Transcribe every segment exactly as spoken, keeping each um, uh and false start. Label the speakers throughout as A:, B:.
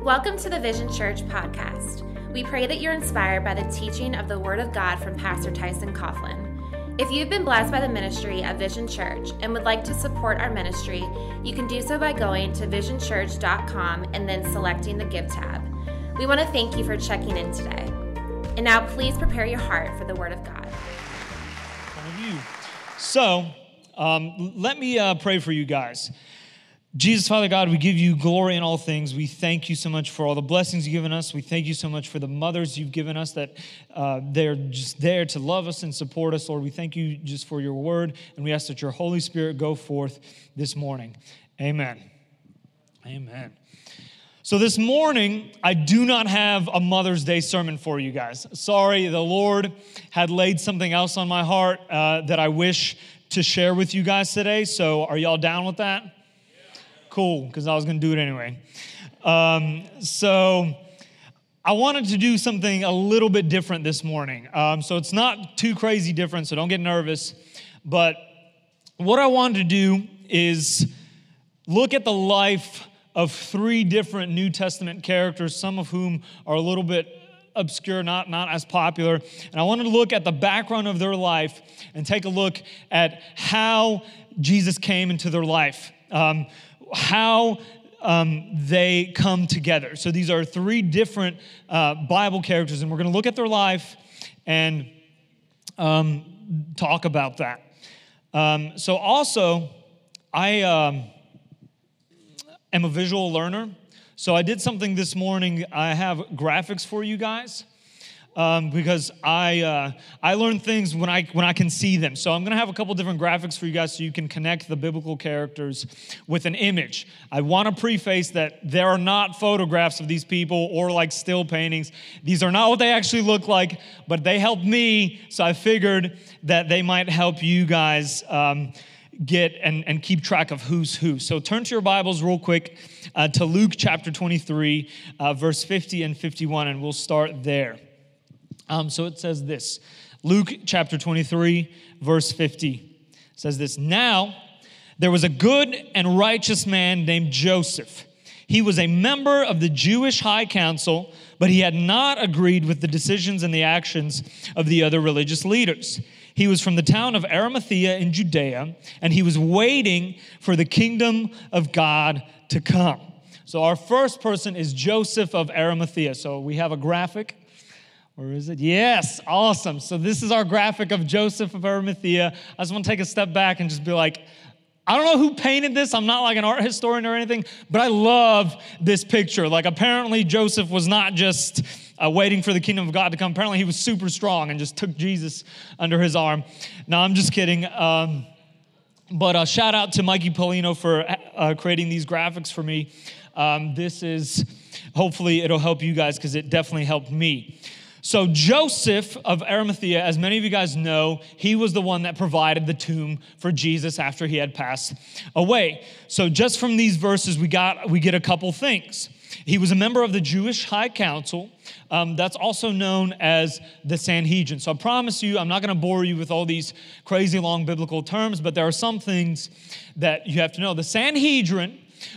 A: Welcome to the Vision Church podcast. We pray that you're inspired by the teaching of the Word of God from Pastor Tyson Coughlin. If you've been blessed by the ministry of Vision Church and would like to support our ministry, you can do so by going to vision church dot com and then selecting the Give tab. We want to thank you for checking in today. And now please prepare your heart for the Word of God.
B: One of you. So, um, let me uh, pray for you guys. Jesus, Father God, we give you glory in all things. We thank you so much for all the blessings you've given us. We thank you so much for the mothers you've given us that uh, they're just there to love us and support us. Lord, we thank you just for your word, and we ask that your Holy Spirit go forth this morning. Amen. Amen. So this morning, I do not have a Mother's Day sermon for you guys. Sorry, the Lord had laid something else on my heart uh, that I wish to share with you guys today. So are y'all down with that? Cool, because I was going to do it anyway. Um, so I wanted to do something a little bit different this morning. Um, so it's not too crazy different, so don't get nervous. But what I wanted to do is look at the life of three different New Testament characters, some of whom are a little bit obscure, not, not as popular. And I wanted to look at the background of their life and take a look at how Jesus came into their life. Um, how um, they come together. So these are three different uh, Bible characters, and we're going to look at their life and um, talk about that. Um, so also, I um, am a visual learner, so I did something this morning. I have graphics for you guys. Um, because I uh, I learn things when I when I can see them. So I'm going to have a couple different graphics for you guys so you can connect the biblical characters with an image. I want to preface that there are not photographs of these people or like still paintings. These are not what they actually look like, but they helped me, so I figured that they might help you guys um, get and, and keep track of who's who. So turn to your Bibles real quick uh, to Luke chapter twenty-three, uh, verse fifty and fifty-one, and we'll start there. Um, so it says this, Luke chapter twenty-three, verse fifty, says this, "Now there was a good and righteous man named Joseph. He was a member of the Jewish high council, but he had not agreed with the decisions and the actions of the other religious leaders. He was from the town of Arimathea in Judea, and he was waiting for the kingdom of God to come." So our first person is Joseph of Arimathea. So we have a graphic. Or is it? Yes, awesome. So this is our graphic of Joseph of Arimathea. I just want to take a step back and just be like, I don't know who painted this. I'm not like an art historian or anything, but I love this picture. Like apparently Joseph was not just uh, waiting for the kingdom of God to come. Apparently he was super strong and just took Jesus under his arm. No, I'm just kidding. Um, but uh, shout out to Mikey Polino for uh, creating these graphics for me. Um, this is, hopefully it'll help you guys because it definitely helped me. So Joseph of Arimathea, as many of you guys know, he was the one that provided the tomb for Jesus after he had passed away. So just from these verses, we got we get a couple things. He was a member of the Jewish High Council. Um, that's also known as the Sanhedrin. So I promise you, I'm not going to bore you with all these crazy long biblical terms, but there are some things that you have to know. The Sanhedrin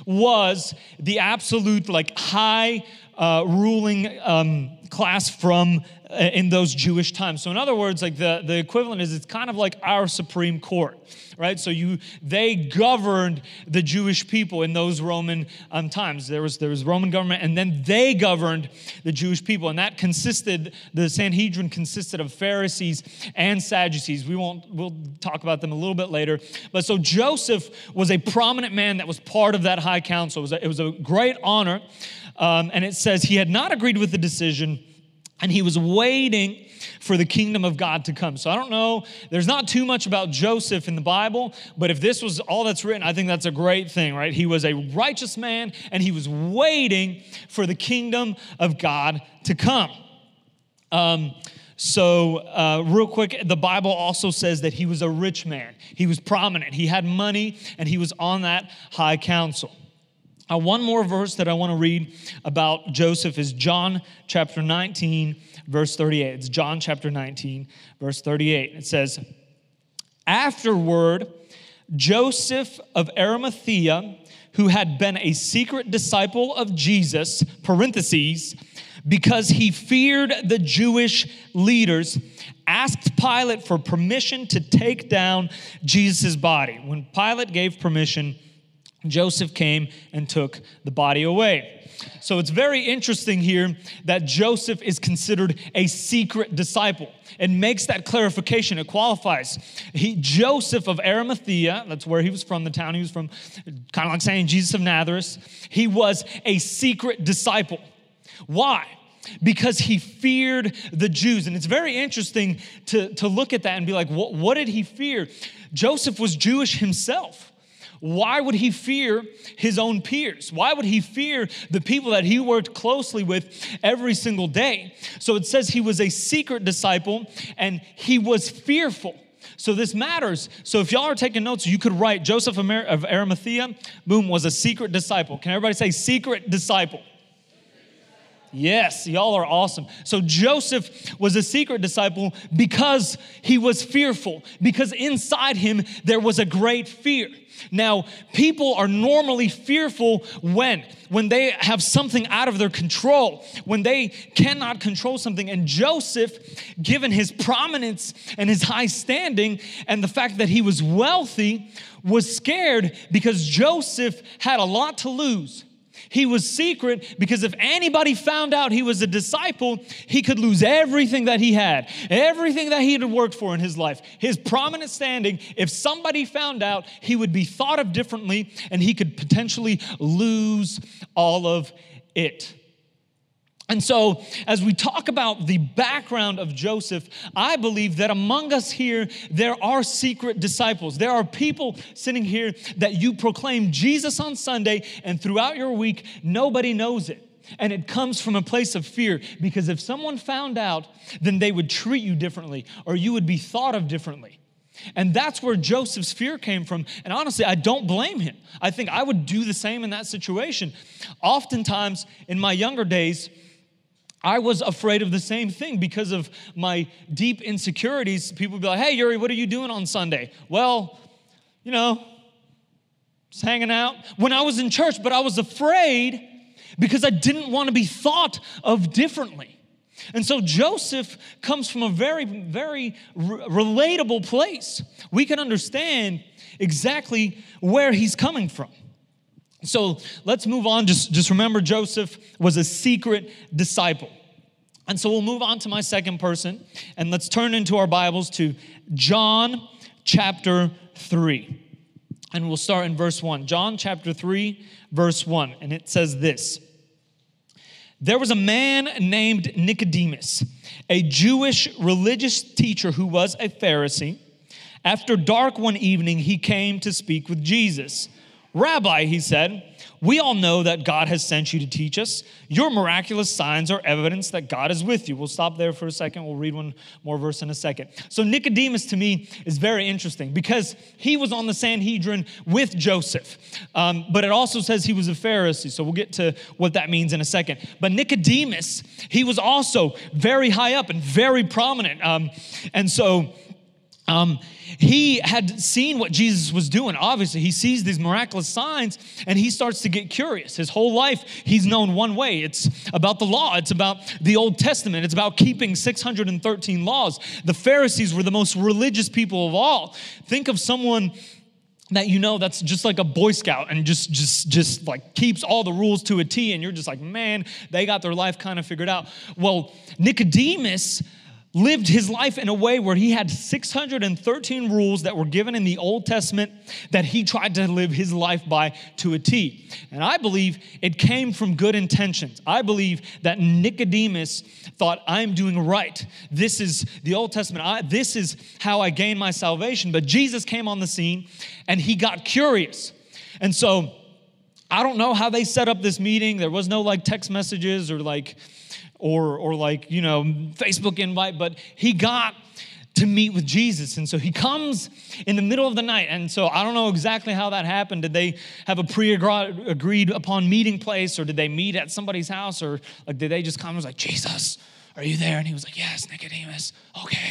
B: was the absolute like high uh, ruling um, class from uh, in those Jewish times. So in other words, like the, the equivalent is it's kind of like our Supreme Court, right? So you they governed the Jewish people in those Roman um, times. There was there was Roman government, and then they governed the Jewish people, and that consisted the Sanhedrin consisted of Pharisees and Sadducees. We won't we'll talk about them a little bit later. But so Joseph was a prominent man that was part of that high council. It was a, it was a great honor. Um, and it says he had not agreed with the decision, and he was waiting for the kingdom of God to come. So I don't know, there's not too much about Joseph in the Bible, but if this was all that's written, I think that's a great thing, right? He was a righteous man, and he was waiting for the kingdom of God to come. Um, so uh, real quick, the Bible also says that he was a rich man. He was prominent. He had money, and he was on that high council. Uh, one more verse that I want to read about Joseph is John chapter nineteen, verse thirty-eight. It's John chapter nineteen, verse thirty-eight. It says, "Afterward, Joseph of Arimathea, who had been a secret disciple of Jesus, parentheses, because he feared the Jewish leaders, asked Pilate for permission to take down Jesus' body. When Pilate gave permission, Joseph came and took the body away. So it's very interesting here that Joseph is considered a secret disciple. It makes that clarification. It qualifies. He, Joseph of Arimathea, that's where he was from, the town he was from, kind of like saying Jesus of Nazareth, he was a secret disciple. Why? Because he feared the Jews. And it's very interesting to, to look at that and be like, what, what did he fear? Joseph was Jewish himself. Why would he fear his own peers? Why would he fear the people that he worked closely with every single day? So it says he was a secret disciple and he was fearful. So this matters. So if y'all are taking notes, you could write Joseph of Arimathea, boom, was a secret disciple. Can everybody say secret disciple? Yes, y'all are awesome. So Joseph was a secret disciple because he was fearful, because inside him there was a great fear. Now, people are normally fearful when? When they have something out of their control, when they cannot control something. And Joseph, given his prominence and his high standing and the fact that he was wealthy, was scared because Joseph had a lot to lose. He was secret because if anybody found out he was a disciple, he could lose everything that he had, everything that he had worked for in his life, his prominent standing. If somebody found out, he would be thought of differently and he could potentially lose all of it. And so, as we talk about the background of Joseph, I believe that among us here, there are secret disciples. There are people sitting here that you proclaim Jesus on Sunday, and throughout your week, nobody knows it. And it comes from a place of fear, because if someone found out, then they would treat you differently, or you would be thought of differently. And that's where Joseph's fear came from. And honestly, I don't blame him. I think I would do the same in that situation. Oftentimes, in my younger days, I was afraid of the same thing because of my deep insecurities. People would be like, hey, Yuri, what are you doing on Sunday? Well, you know, just hanging out. When I was in church, but I was afraid because I didn't want to be thought of differently. And so Joseph comes from a very, very re- relatable place. We can understand exactly where he's coming from. So let's move on. Just, just remember, Joseph was a secret disciple. And so we'll move on to my second person. And let's turn into our Bibles to John chapter three. And we'll start in verse one. John chapter three, verse one. And it says this. There was a man named Nicodemus, a Jewish religious teacher who was a Pharisee. After dark one evening, he came to speak with Jesus. Rabbi, he said, we all know that God has sent you to teach us. Your miraculous signs are evidence that God is with you. We'll stop there for a second. We'll read one more verse in a second. So Nicodemus, to me, is very interesting because he was on the Sanhedrin with Joseph. Um, but it also says he was a Pharisee. So we'll get to what that means in a second. But Nicodemus, he was also very high up and very prominent. Um, and so... Um, he had seen what Jesus was doing. Obviously, he sees these miraculous signs and he starts to get curious. His whole life, he's known one way. It's about the law. It's about the Old Testament. It's about keeping six hundred thirteen laws. The Pharisees were the most religious people of all. Think of someone that you know that's just like a Boy Scout and just, just, just like keeps all the rules to a T, and you're just like, man, they got their life kind of figured out. Well, Nicodemus lived his life in a way where he had six hundred thirteen rules that were given in the Old Testament that he tried to live his life by to a T. And I believe it came from good intentions. I believe that Nicodemus thought, I'm doing right. This is the Old Testament. I, this is how I gain my salvation. But Jesus came on the scene and he got curious. And so I don't know how they set up this meeting. There was no like text messages or like Or, or like, you know, Facebook invite, but he got to meet with Jesus. And so he comes in the middle of the night. And so I don't know exactly how that happened. Did they have a pre-agreed upon meeting place, or did they meet at somebody's house, or like did they just come and was like, Jesus, are you there? And he was like, yes, Nicodemus. Okay,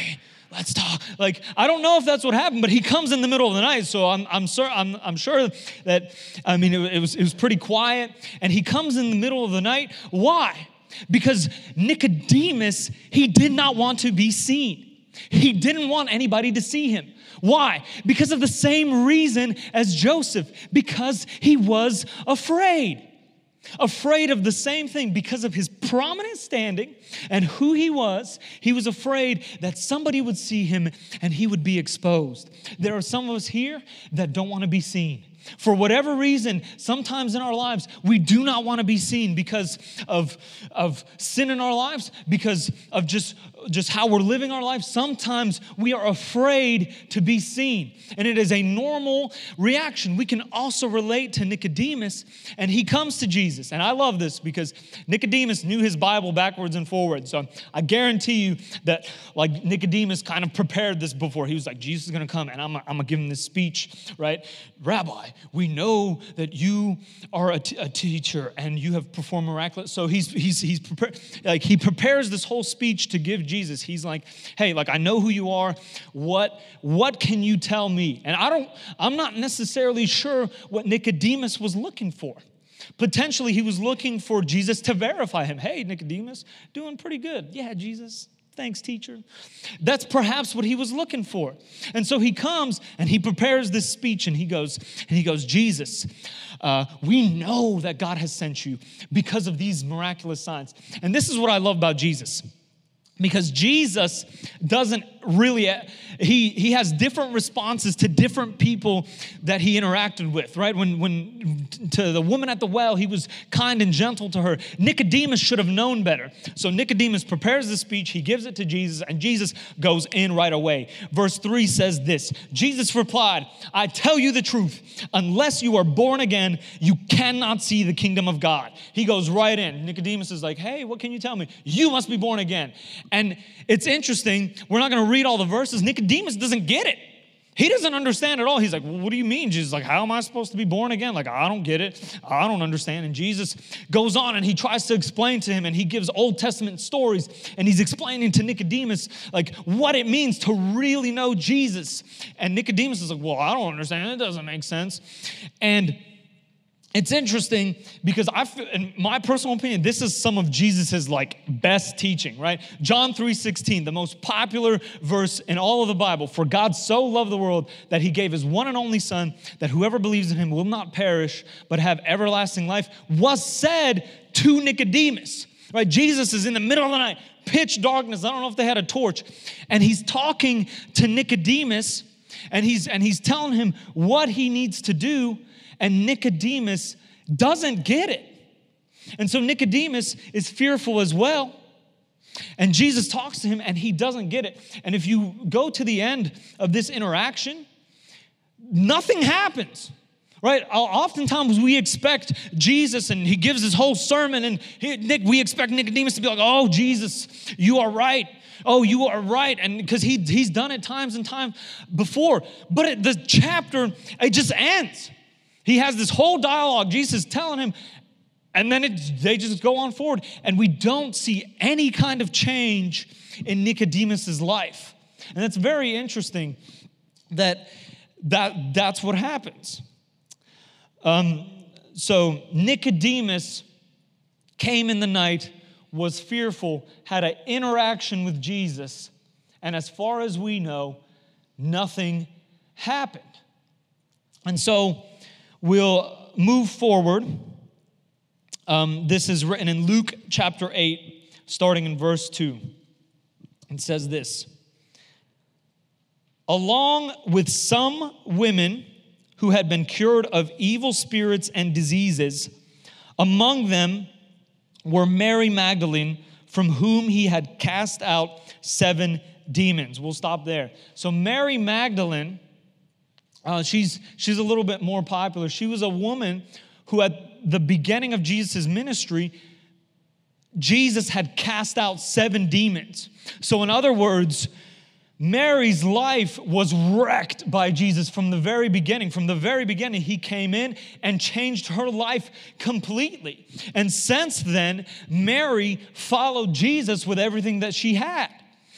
B: let's talk. Like, I don't know if that's what happened, but he comes in the middle of the night. So I'm I'm sure I'm, I'm sure that, I mean, it, it was it was pretty quiet. And he comes in the middle of the night. Why? Because Nicodemus, he did not want to be seen. He didn't want anybody to see him. Why? Because of the same reason as Joseph, because he was afraid. Afraid of the same thing because of his prominent standing and who he was. He was afraid that somebody would see him and he would be exposed. There are some of us here that don't want to be seen. For whatever reason, sometimes in our lives, we do not want to be seen because of, of sin in our lives, because of just, just how we're living our life. Sometimes we are afraid to be seen. And it is a normal reaction. We can also relate to Nicodemus, and he comes to Jesus. And I love this because Nicodemus knew his Bible backwards and forwards. So I guarantee you that like Nicodemus kind of prepared this before. He was like, Jesus is going to come, and I'm, I'm going to give him this speech, right? Rabbi, we know that you are a, t- a teacher and you have performed miraculous. So he's he's he's prepared, like he prepares this whole speech to give Jesus. He's like, hey, like I know who you are. What what can you tell me? And I don't. I'm not necessarily sure what Nicodemus was looking for. Potentially, he was looking for Jesus to verify him. Hey, Nicodemus, doing pretty good. Yeah, Jesus. Thanks, teacher. That's perhaps what he was looking for. And so he comes and he prepares this speech and he goes, and he goes, Jesus, uh, we know that God has sent you because of these miraculous signs. And this is what I love about Jesus. Because Jesus doesn't really, he, he has different responses to different people that he interacted with, right? When, when to the woman at the well, he was kind and gentle to her. Nicodemus should have known better. So Nicodemus prepares the speech, he gives it to Jesus, and Jesus goes in right away. Verse three says this, Jesus replied, I tell you the truth, unless you are born again, you cannot see the kingdom of God. He goes right in. Nicodemus is like, hey, what can you tell me? You must be born again. And it's interesting, we're not going to read all the verses. Nicodemus doesn't get it. He doesn't understand at all. He's like, well, what do you mean? Jesus, like, how am I supposed to be born again? Like, I don't get it. I don't understand. And Jesus goes on and he tries to explain to him, and he gives Old Testament stories, and he's explaining to Nicodemus, like, what it means to really know Jesus. And Nicodemus is like, well, I don't understand. It doesn't make sense. And it's interesting because I feel, in my personal opinion, this is some of Jesus's like best teaching, right? John three sixteen, the most popular verse in all of the Bible. For God so loved the world that he gave his one and only son, that whoever believes in him will not perish, but have everlasting life, was said to Nicodemus, right? Jesus is in the middle of the night, pitch darkness. I don't know if they had a torch. And he's talking to Nicodemus, and he's, and he's telling him what he needs to do. And Nicodemus doesn't get it. And so Nicodemus is fearful as well. And Jesus talks to him and he doesn't get it. And if you go to the end of this interaction, nothing happens, right? Oftentimes we expect Jesus, and he gives his whole sermon, and he, Nick, we expect Nicodemus to be like, oh, Jesus, you are right. Oh, you are right. And because he, he's done it times and times before. But it, the chapter, it just ends. He has this whole dialogue, Jesus telling him, and then it, they just go on forward. And we don't see any kind of change in Nicodemus's life. And that's very interesting that, that that's what happens. Um, so Nicodemus came in the night, was fearful, had an interaction with Jesus, and as far as we know, nothing happened. And so we'll move forward. Um, this is written in Luke chapter eight, starting in verse two. It says this, along with some women who had been cured of evil spirits and diseases, among them were Mary Magdalene, from whom he had cast out seven demons. We'll stop there. So Mary Magdalene, Uh, she's, she's a little bit more popular. She was a woman who at the beginning of Jesus' ministry, Jesus had cast out seven demons. So in other words, Mary's life was wrecked by Jesus from the very beginning. From the very beginning, he came in and changed her life completely. And since then, Mary followed Jesus with everything that she had.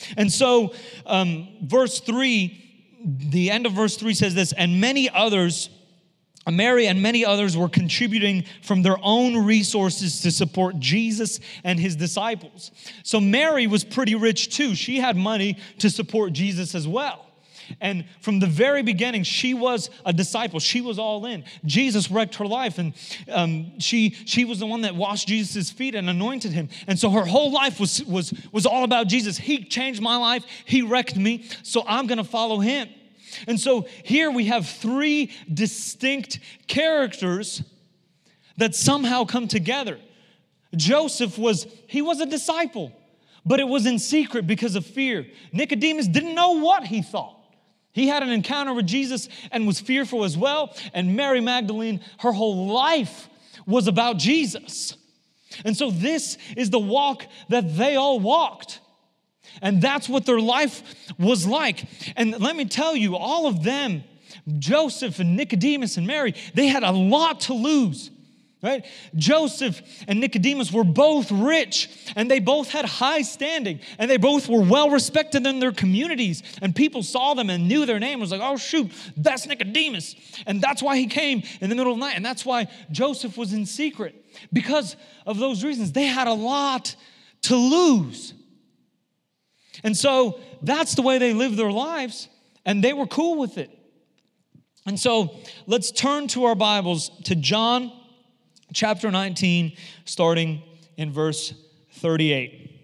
B: And so um, verse three, the end of verse three says this, and many others, Mary and many others were contributing from their own resources to support Jesus and his disciples. So Mary was pretty rich too. She had money to support Jesus as well. And from the very beginning, she was a disciple. She was all in. Jesus wrecked her life, and um, she she was the one that washed Jesus' feet and anointed him. And so her whole life was was was all about Jesus. He changed my life. He wrecked me, so I'm going to follow him. And so here we have three distinct characters that somehow come together. Joseph was, he was a disciple, but it was in secret because of fear. Nicodemus didn't know what he thought. He had an encounter with Jesus and was fearful as well. And Mary Magdalene, her whole life was about Jesus. And so this is the walk that they all walked. And that's what their life was like. And let me tell you, all of them, Joseph and Nicodemus and Mary, they had a lot to lose. Right? Joseph and Nicodemus were both rich, and they both had high standing, and they both were well respected in their communities, and people saw them and knew their name. It was like, oh shoot, that's Nicodemus. And that's why he came in the middle of the night, and that's why Joseph was in secret. Because of those reasons, they had a lot to lose. And so that's the way they lived their lives, and they were cool with it. And so let's turn to our Bibles to John chapter nineteen, starting in verse thirty-eight.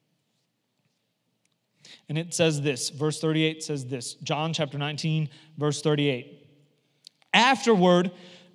B: And it says this, verse thirty-eight says this, John chapter nineteen, verse thirty-eight. Afterward,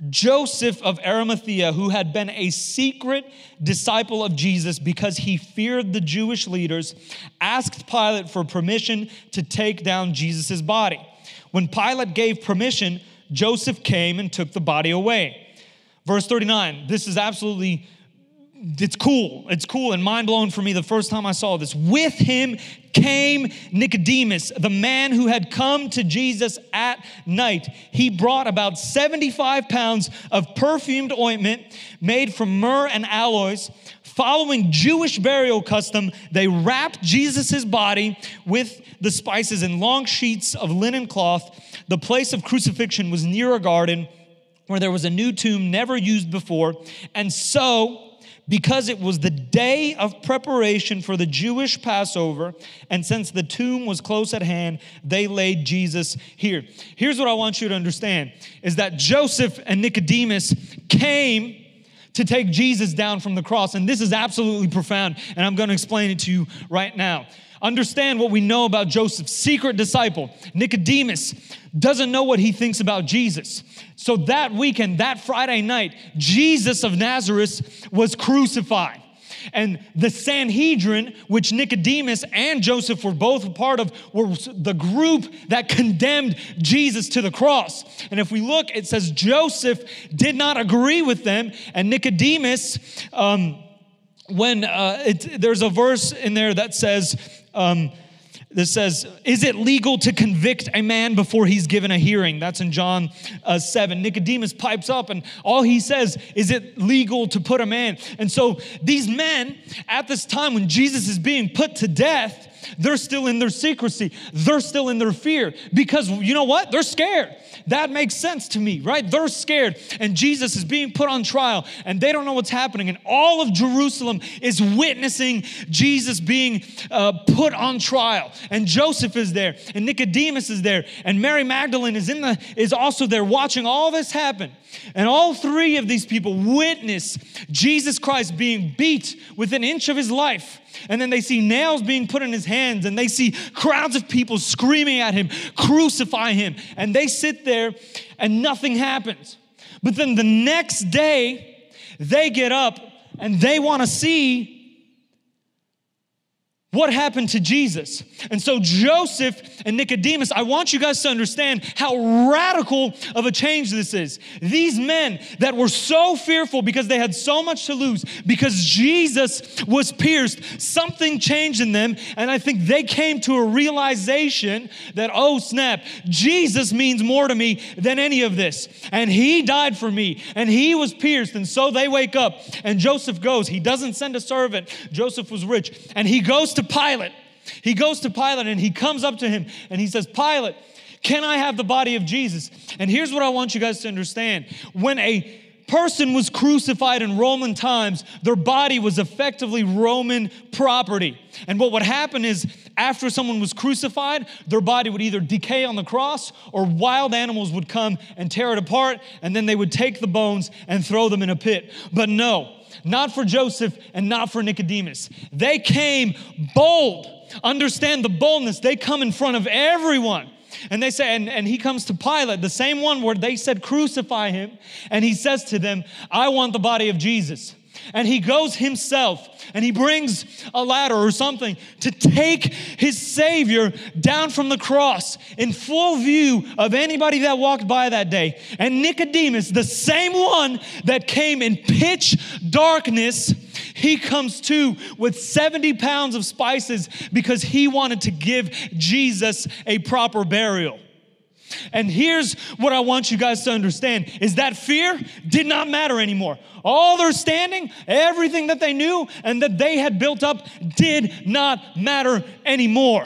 B: Joseph of Arimathea, who had been a secret disciple of Jesus because he feared the Jewish leaders, asked Pilate for permission to take down Jesus' body. When Pilate gave permission, Joseph came and took the body away. Verse thirty-nine, this is absolutely, it's cool. It's cool and mind-blowing for me the first time I saw this. With him came Nicodemus, the man who had come to Jesus at night. He brought about seventy-five pounds of perfumed ointment made from myrrh and aloes. Following Jewish burial custom, they wrapped Jesus' body with the spices in long sheets of linen cloth. The place of crucifixion was near a garden where there was a new tomb never used before. And so, because it was the day of preparation for the Jewish Passover, and since the tomb was close at hand, they laid Jesus here. Here's what I want you to understand, is that Joseph and Nicodemus came to take Jesus down from the cross. And this is absolutely profound, and I'm going to explain it to you right now. Understand what we know about Joseph's secret disciple. Nicodemus doesn't know what he thinks about Jesus. So that weekend, that Friday night, Jesus of Nazareth was crucified. And the Sanhedrin, which Nicodemus and Joseph were both a part of, were the group that condemned Jesus to the cross. And if we look, it says Joseph did not agree with them, and Nicodemus, um, when uh, it, there's a verse in there that says, um, that says, is it legal to convict a man before he's given a hearing? That's in John uh, seven. Nicodemus pipes up, and all he says, is it legal to put a man? And so these men, at this time when Jesus is being put to death, they're still in their secrecy. They're still in their fear because you know what? They're scared. That makes sense to me, right? They're scared, and Jesus is being put on trial, and they don't know what's happening, and all of Jerusalem is witnessing Jesus being uh, put on trial, and Joseph is there, and Nicodemus is there, and Mary Magdalene is in the is also there watching all this happen, and all three of these people witness Jesus Christ being beat with an inch of his life. And then they see nails being put in his hands, and they see crowds of people screaming at him, crucify him. And they sit there and nothing happens. But then the next day, they get up and they want to see what happened to Jesus. And so Joseph and Nicodemus, I want you guys to understand how radical of a change this is. These men that were so fearful because they had so much to lose, because Jesus was pierced, something changed in them. And I think they came to a realization that, oh snap, Jesus means more to me than any of this. And he died for me, and he was pierced. And so they wake up, and Joseph goes. He doesn't send a servant. Joseph was rich. And he goes to Pilate, He goes to Pilate and he comes up to him and he says, Pilate, can I have the body of Jesus? And here's what I want you guys to understand. When a person was crucified in Roman times, their body was effectively Roman property. And what would happen is after someone was crucified, their body would either decay on the cross or wild animals would come and tear it apart, and then they would take the bones and throw them in a pit. But no, not for Joseph and not for Nicodemus. They came bold. Understand the boldness. They come in front of everyone. And they say, and, and he comes to Pilate, the same one where they said crucify him. And he says to them, I want the body of Jesus. And he goes himself and he brings a ladder or something to take his Savior down from the cross in full view of anybody that walked by that day. And Nicodemus, the same one that came in pitch darkness, he comes too with seventy pounds of spices because he wanted to give Jesus a proper burial. And here's what I want you guys to understand is that fear did not matter anymore. All their standing, everything that they knew and that they had built up did not matter anymore.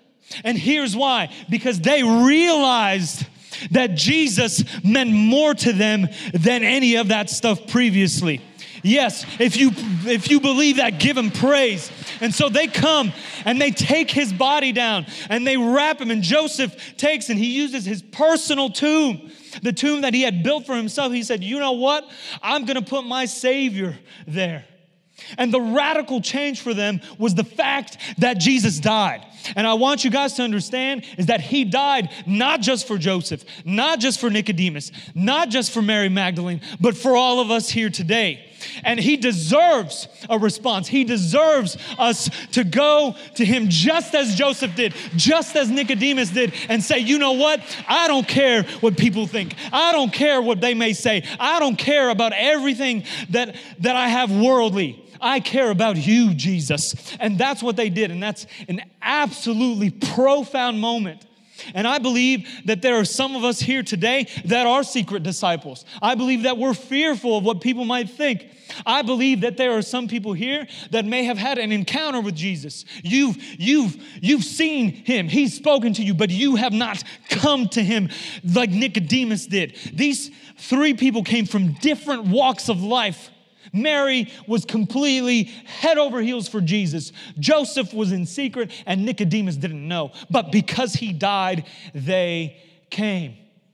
B: And here's why. Because they realized that Jesus meant more to them than any of that stuff previously. Yes, if you if you believe that, give him praise. And so they come and they take his body down and they wrap him. And Joseph takes and he uses his personal tomb, the tomb that he had built for himself. He said, you know what? I'm going to put my Savior there. And the radical change for them was the fact that Jesus died. And I want you guys to understand is that he died not just for Joseph, not just for Nicodemus, not just for Mary Magdalene, but for all of us here today. And he deserves a response. He deserves us to go to him just as Joseph did, just as Nicodemus did, and say, you know what? I don't care what people think. I don't care what they may say. I don't care about everything that, that I have worldly. I care about you, Jesus. And that's what they did. And that's an absolutely profound moment. And I believe that there are some of us here today that are secret disciples. I believe that we're fearful of what people might think. I believe that there are some people here that may have had an encounter with Jesus. You've, you've, you've seen him. He's spoken to you, but you have not come to him like Nicodemus did. These three people came from different walks of life. Mary was completely head over heels for Jesus. Joseph was in secret and Nicodemus didn't know. But because he died, they came.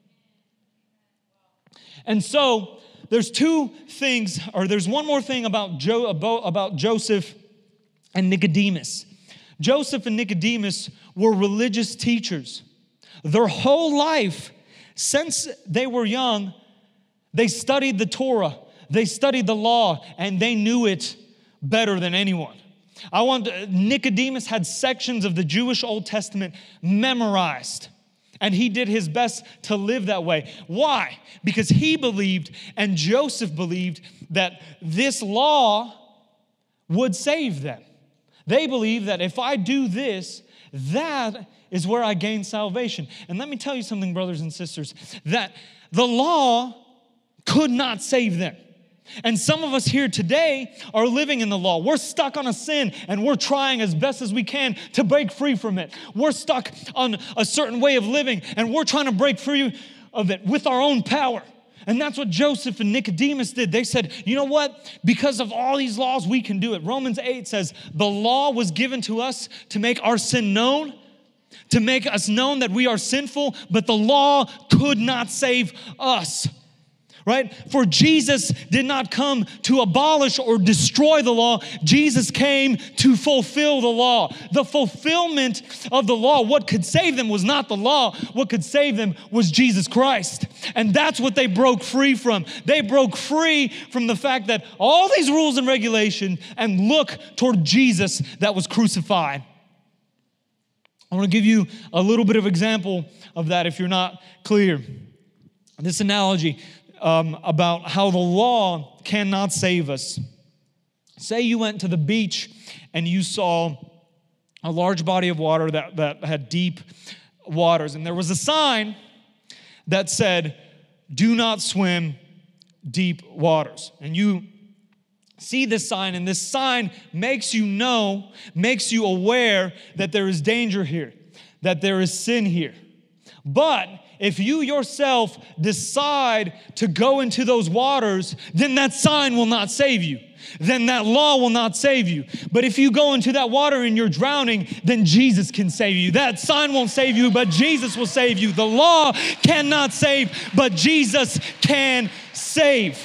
B: And so there's two things, or there's one more thing about, jo- about, about Joseph and Nicodemus. Joseph and Nicodemus were religious teachers. Their whole life, since they were young, they studied the Torah. They studied the law and they knew it better than anyone. I want Nicodemus had sections of the Jewish Old Testament memorized. And he did his best to live that way. Why? Because he believed and Joseph believed that this law would save them. They believed that if I do this, that is where I gain salvation. And let me tell you something, brothers and sisters, that the law could not save them. And some of us here today are living in the law. We're stuck on a sin and we're trying as best as we can to break free from it. We're stuck on a certain way of living and we're trying to break free of it with our own power. And that's what Joseph and Nicodemus did. They said, you know what? Because of all these laws, we can do it. Romans eight says, the law was given to us to make our sin known, to make us known that we are sinful, but the law could not save us. Right? For Jesus did not come to abolish or destroy the law. Jesus came to fulfill the law. The fulfillment of the law, what could save them was not the law. What could save them was Jesus Christ. And that's what they broke free from. They broke free from the fact that all these rules and regulation and look toward Jesus that was crucified. I want to give you a little bit of example of that if you're not clear. This analogy Um, about how the law cannot save us. Say you went to the beach and you saw a large body of water that, that had deep waters. And there was a sign that said, do not swim deep waters. And you see this sign, and this sign makes you know, makes you aware that there is danger here, that there is sin here. But if you yourself decide to go into those waters, then that sign will not save you. Then that law will not save you. But if you go into that water and you're drowning, then Jesus can save you. That sign won't save you, but Jesus will save you. The law cannot save, but Jesus can save.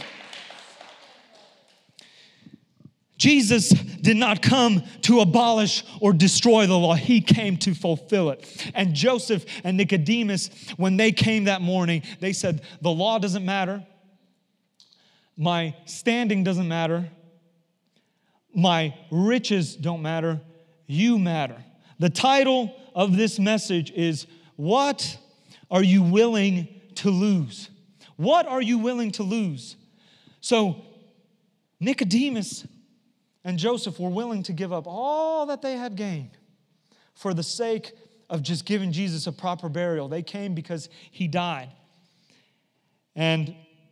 B: Jesus did not come to abolish or destroy the law. He came to fulfill it. And Joseph and Nicodemus, when they came that morning, they said, the law doesn't matter. My standing doesn't matter. My riches don't matter. You matter. The title of this message is, what are you willing to lose? What are you willing to lose? So Nicodemus and Joseph were willing to give up all that they had gained for the sake of just giving Jesus a proper burial. They came because he died. And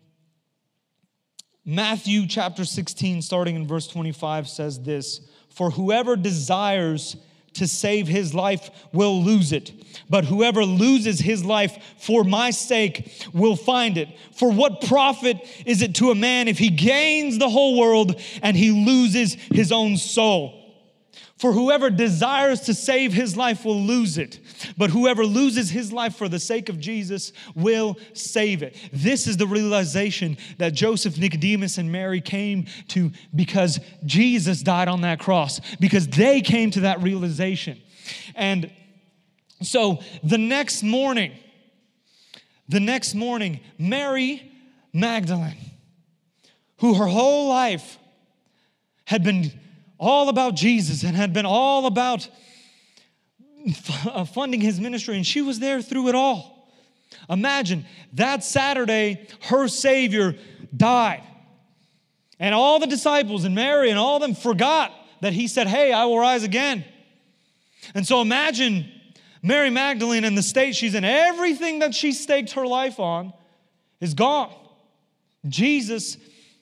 B: Matthew chapter sixteen, starting in verse twenty-five, says this, for whoever desires to save his life will lose it. But whoever loses his life for my sake will find it. For what profit is it to a man if he gains the whole world and he loses his own soul? For whoever desires to save his life will lose it. But whoever loses his life for the sake of Jesus will save it. This is the realization that Joseph, Nicodemus, and Mary came to because Jesus died on that cross. Because they came to that realization. And so the next morning, the next morning, Mary Magdalene, who her whole life had been all about Jesus and had been all about funding his ministry, and she was there through it all. Imagine that Saturday, her Savior died. And all the disciples and Mary and all of them forgot that he said, hey, I will rise again. And so imagine Mary Magdalene in the state she's in. Everything that she staked her life on is gone. Jesus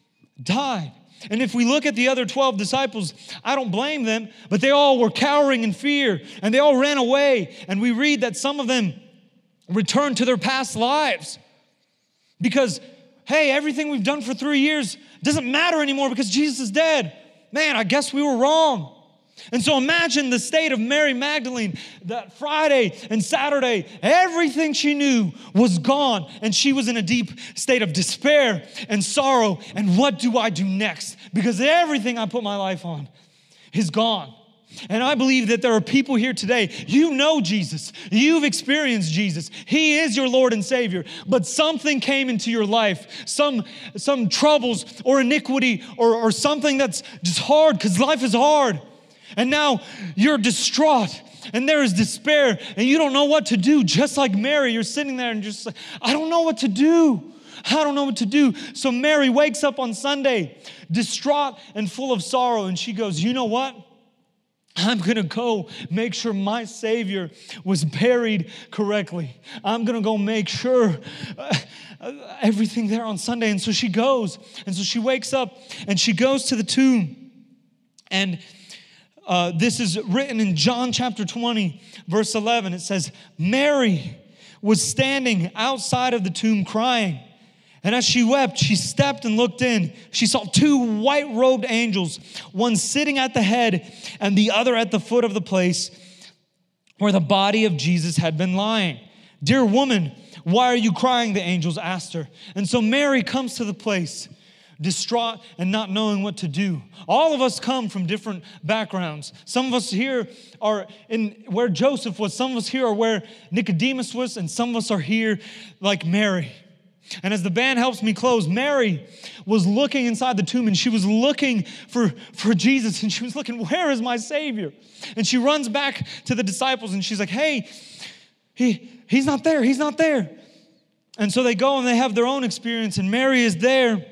B: died. And if we look at the other twelve disciples, I don't blame them, but they all were cowering in fear, and they all ran away. And we read that some of them returned to their past lives because, hey, everything we've done for three years doesn't matter anymore because Jesus is dead. Man, I guess we were wrong. And so imagine the state of Mary Magdalene that Friday and Saturday, everything she knew was gone, and she was in a deep state of despair and sorrow. And what do I do next? Because everything I put my life on is gone. And I believe that there are people here today, you know Jesus, you've experienced Jesus, he is your Lord and Savior, but something came into your life, some, some troubles or iniquity or, or something that's just hard, because life is hard. And now you're distraught and there is despair and you don't know what to do. Just like Mary, you're sitting there and just like, I don't know what to do. I don't know what to do. So Mary wakes up on Sunday, distraught and full of sorrow. And she goes, you know what? I'm going to go make sure my Savior was buried correctly. I'm going to go make sure uh, everything there on Sunday. And so she goes. And so she wakes up and she goes to the tomb. And Uh, this is written in John chapter twenty, verse eleven. It says, Mary was standing outside of the tomb crying. And as she wept, she stepped and looked in. She saw two white-robed angels, one sitting at the head and the other at the foot of the place where the body of Jesus had been lying. Dear woman, why are you crying? The angels asked her. And so Mary comes to the place, distraught and not knowing what to do. All of us come from different backgrounds. Some of us here are in where Joseph was. Some of us here are where Nicodemus was. And some of us are here like Mary. And as the band helps me close, Mary was looking inside the tomb and she was looking for, for Jesus. And she was looking, where is my Savior? And she runs back to the disciples and she's like, hey, he, he's not there. He's not there. And so they go and they have their own experience. And Mary is there.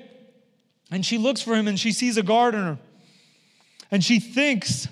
B: And she looks for him and she sees a gardener. And she thinks,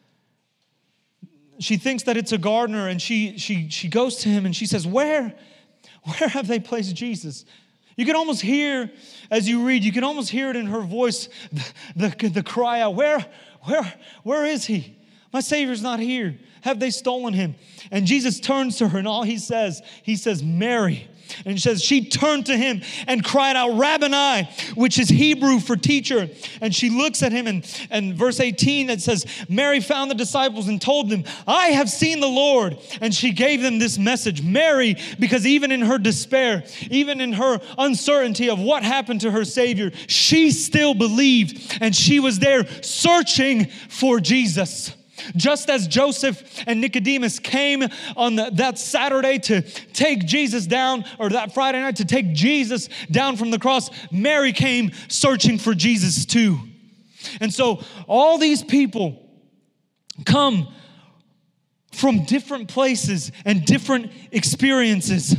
B: she thinks that it's a gardener. And she she she goes to him and she says, where, where have they placed Jesus? You can almost hear, as you read, you can almost hear it in her voice, the, the, the cry out, where, where, where is he? My Savior's not here. Have they stolen him? And Jesus turns to her, and all he says, he says, Mary. And says, she turned to him and cried out, Rabboni, which is Hebrew for teacher. And she looks at him, and, and verse eighteen, that says, Mary found the disciples and told them, I have seen the Lord. And she gave them this message. Mary, because even in her despair, even in her uncertainty of what happened to her Savior, she still believed, and she was there searching for Jesus. Just as Joseph and Nicodemus came on the, that Saturday to take Jesus down, or that Friday night to take Jesus down from the cross, Mary came searching for Jesus too. And so all these people come from different places and different experiences.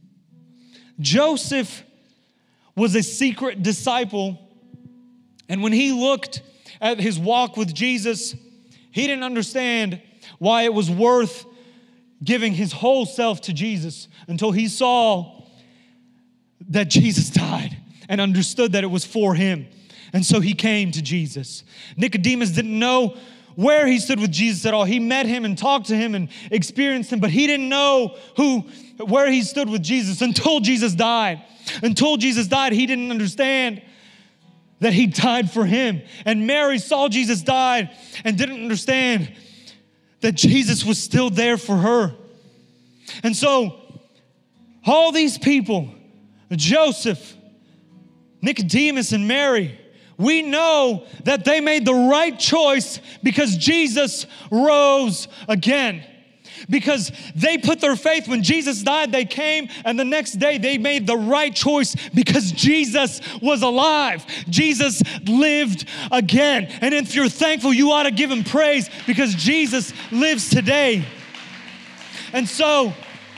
B: Joseph was a secret disciple, and when he looked at his walk with Jesus, he didn't understand why it was worth giving his whole self to Jesus until he saw that Jesus died and understood that it was for him. And so he came to Jesus. Nicodemus didn't know where he stood with Jesus at all. He met him and talked to him and experienced him, but he didn't know who, where he stood with Jesus until Jesus died. Until Jesus died, he didn't understand that he died for him. And Mary saw Jesus died and didn't understand that Jesus was still there for her. And so all these people, Joseph, Nicodemus, and Mary, we know that they made the right choice because Jesus rose again. Because they put their faith when Jesus died, they came, and the next day they made the right choice because Jesus was alive. Jesus lived again. And if you're thankful, you ought to give him praise because Jesus lives today. And so,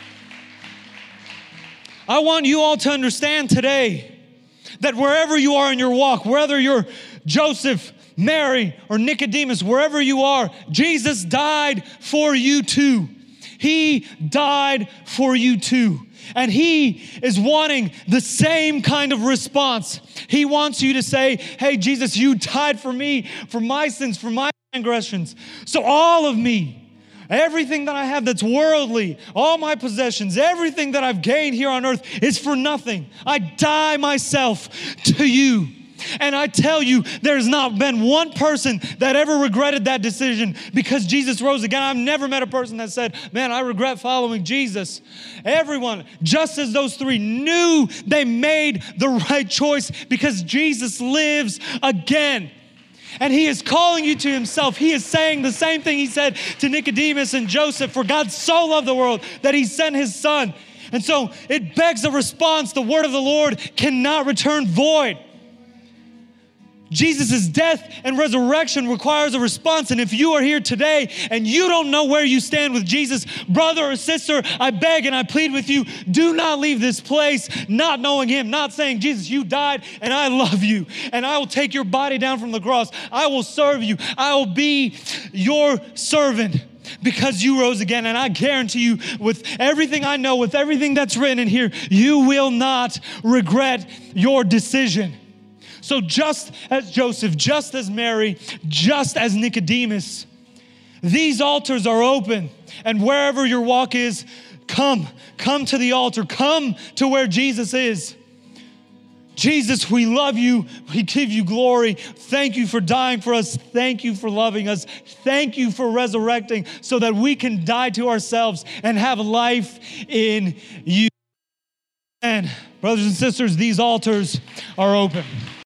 B: I want you all to understand today that wherever you are in your walk, whether you're Joseph, Mary, or Nicodemus, wherever you are, Jesus died for you too. He died for you too. And he is wanting the same kind of response. He wants you to say, hey, Jesus, you died for me, for my sins, for my transgressions. So all of me, everything that I have that's worldly, all my possessions, everything that I've gained here on earth is for nothing. I die myself to you. And I tell you, there's not been one person that ever regretted that decision because Jesus rose again. I've never met a person that said, man, I regret following Jesus. Everyone, just as those three knew they made the right choice because Jesus lives again. And he is calling you to himself. He is saying the same thing he said to Nicodemus and Joseph, for God so loved the world that he sent his son. And so it begs a response. The word of the Lord cannot return void. Jesus' death and resurrection requires a response. And if you are here today and you don't know where you stand with Jesus, brother or sister, I beg and I plead with you, do not leave this place not knowing him, not saying, Jesus, you died and I love you and I will take your body down from the cross. I will serve you. I will be your servant because you rose again. And I guarantee you, with everything I know, with everything that's written in here, you will not regret your decision. So just as Joseph, just as Mary, just as Nicodemus, these altars are open. And wherever your walk is, come, come to the altar. Come to where Jesus is. Jesus, we love you. We give you glory. Thank you for dying for us. Thank you for loving us. Thank you for resurrecting so that we can die to ourselves and have life in you. And brothers and sisters, these altars are open.